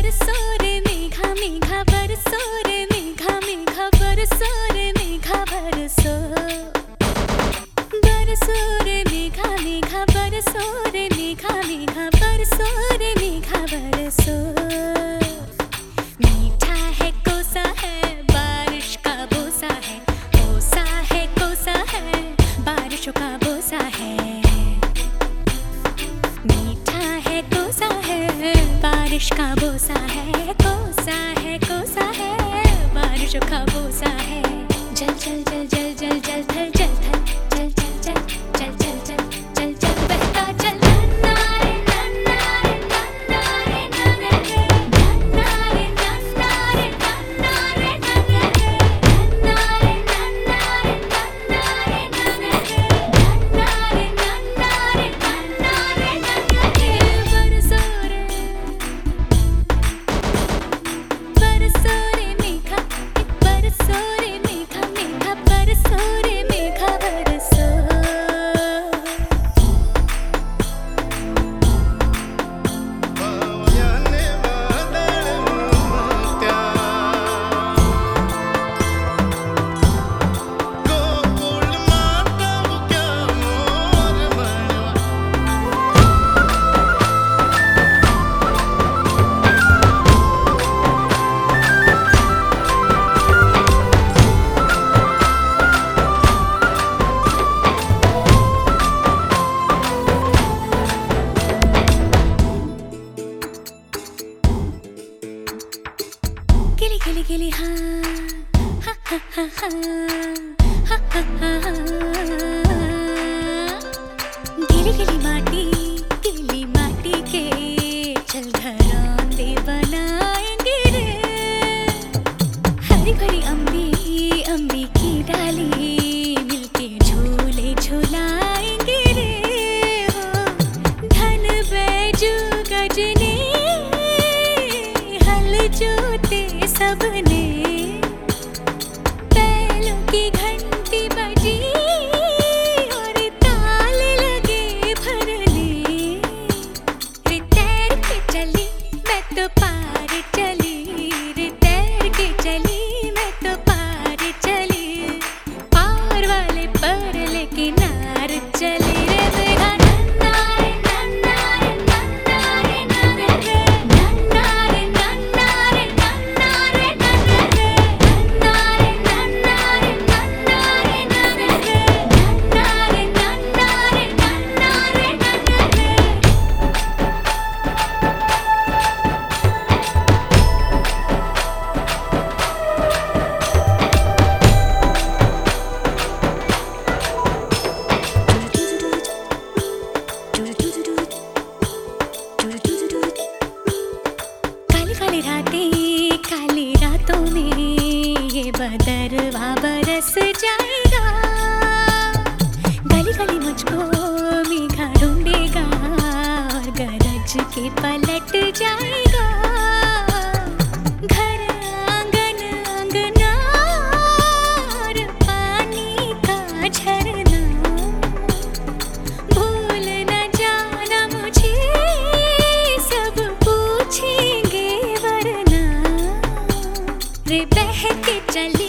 बरसो रे मेघा मेघा बरसो रे मेघा मेघा बरसो रे मेघा बरसो बरसो रे मेघा मेघा बरसो रे मेघा मेघा बरसो रे मेघा बरसो। मीठा है कोसा है बारिश का बोसा है, कोसा है कोसा है बारिशों का बोसा है। मीठा है कोसा है बारिश का बोसा है, कोसा है कोसा है बारिशों का बोसा है। जल जल जल जल जल जल थल जल थल चल चल चल चल चल चल चल चल बहता चल। नन्ना रे नन्ना रे नन्ना रे नन्ना रे नन्ना रे नन्ना रे नन्ना रे नन्ना रे नन्ना रे नन्ना रे नन्ना रे नन्ना रे नन्ना रे नन्ना रे नन्ना रे नन्ना रे। बरसो रे बरसो रे मेघा बरसो रे मेघा मेघा बरसो रे मेघा बरसो। गिली गिली गिली हाँ हा हा हा हा हा हा हा हा। गिली गिली माटी के चल घरौंदे बनाएंगे रे। हरी भरी अम्बी की डाली मिलके झूले झुलाएंगे रे। हो धन बैजू गजने हल जोते सबने, बैलों की घंटी बजी और ताल लगे भरने। रे तैर के चली मैं तो पार चली, रे तैर के चली मैं तो पार चली। पार वाले पर लेके नार चली रे मेघा। नन्ना रे नन्ना रे नन्ना रे नन्ना रे नन्ना रे नन्ना रे नन्ना रे नन्ना रे नन्ना रे नन्ना रे नन्ना रे नन्ना रे नन्ना रे नन्ना रे नन्ना रे नन्ना रे। काली रातों में ये बदरवा बरस जाएगा। गली गली मुझको मेघा ढूंढेगा और गरज के पलट जाएगा। घर आंगन अंगना और पानी का झरना, भूल न जाना मुझे सब पूछेंगे वरना। रे बह के चली